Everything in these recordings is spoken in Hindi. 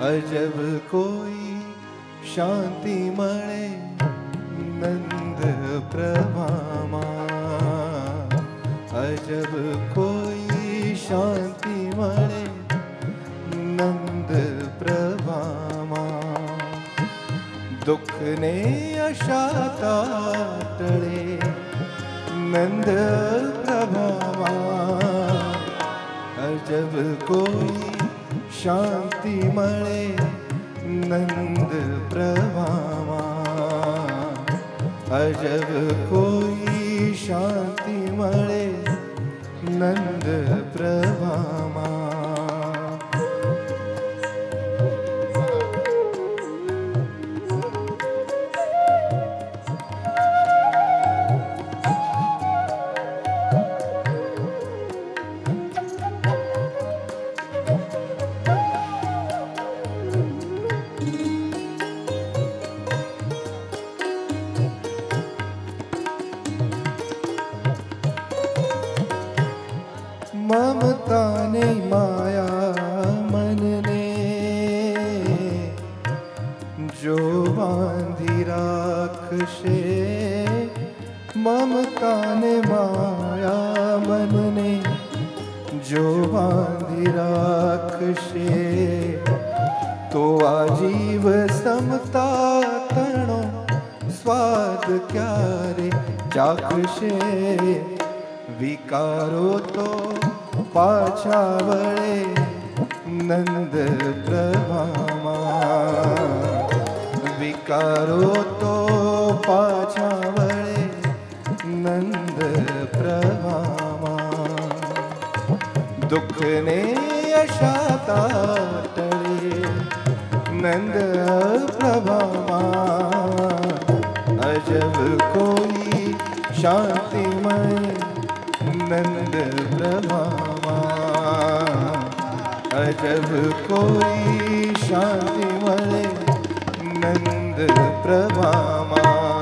अजब कोई शांति मळे नंद प्रभामा। अजब कोई शांति मळे नंद प्रभामा। दुख ने अशाता टळे नंद प्रभामा। अजब कोई शांति मळे नंद प्रभामा। अजब कोई शांति मळे नंद प्रभामा। ममता ने माया मन ने जो बांधी राखशे। ममता ने माया मन ने जो बांधी राखशे। तो आजीव समता तणो स्वाद क्यारे चाखशे। विकारो तो पाछा वळे नंद प्रभामा। विकारो तो पाछा वळे नंद प्रभामा। दुख ने अशाता टळे नंद प्रभामा। अजब कोई शांतिमय नंद प्रभामा। अजब कोई शांति मळे नंद प्रभामा।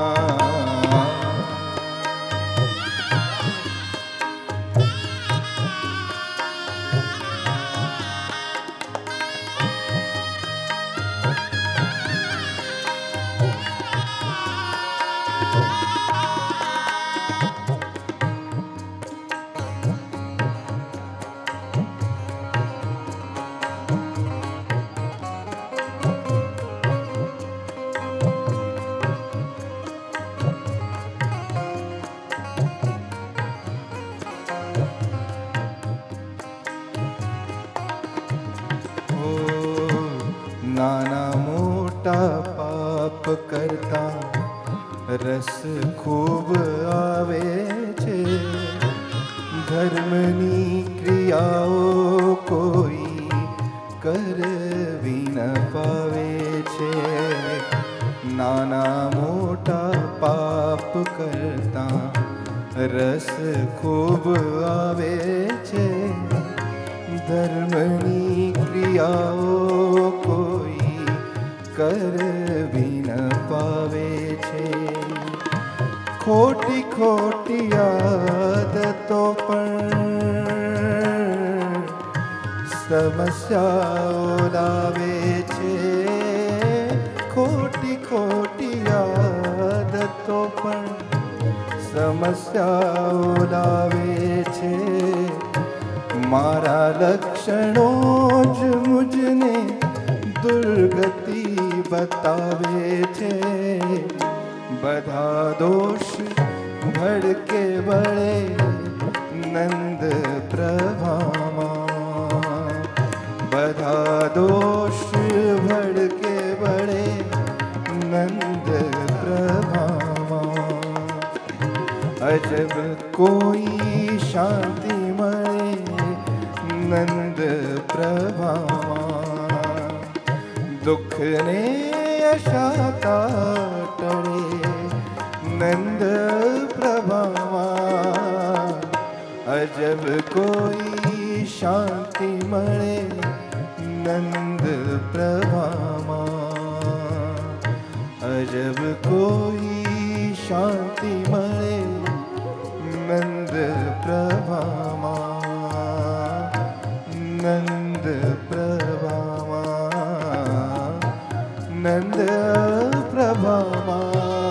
नाना मोटा पाप करता रस खूब आवे छे। धर्मनी क्रियाओ कोई करवी न पावे छे। नाना मोटा पाप करता रस खूब आवे छे। धर्मनी क्रियाओ कोई करवी न पावे छे। खोटी खोटी आदतो पण समस्याओ लावे छे। खोटी खोटी आदतो पण समस्याओ लावे छे। मारा लक्षणों ज मुझने दुर्गति बतावे छे। बधा दोष भड़के बड़े नंद प्रभामा। बधा दोष भड़के बड़े नंद प्रभामा। अजब कोई शांति मळे नंद प्रभामा। दुख ने अशाता टळे नंद प्रभामा। अजब कोई शांति मळे नंद प्रभामा। अजब कोई शांति मळे नंद प्रभामा। नंद प्रभामा। નંદ પ્રભામાં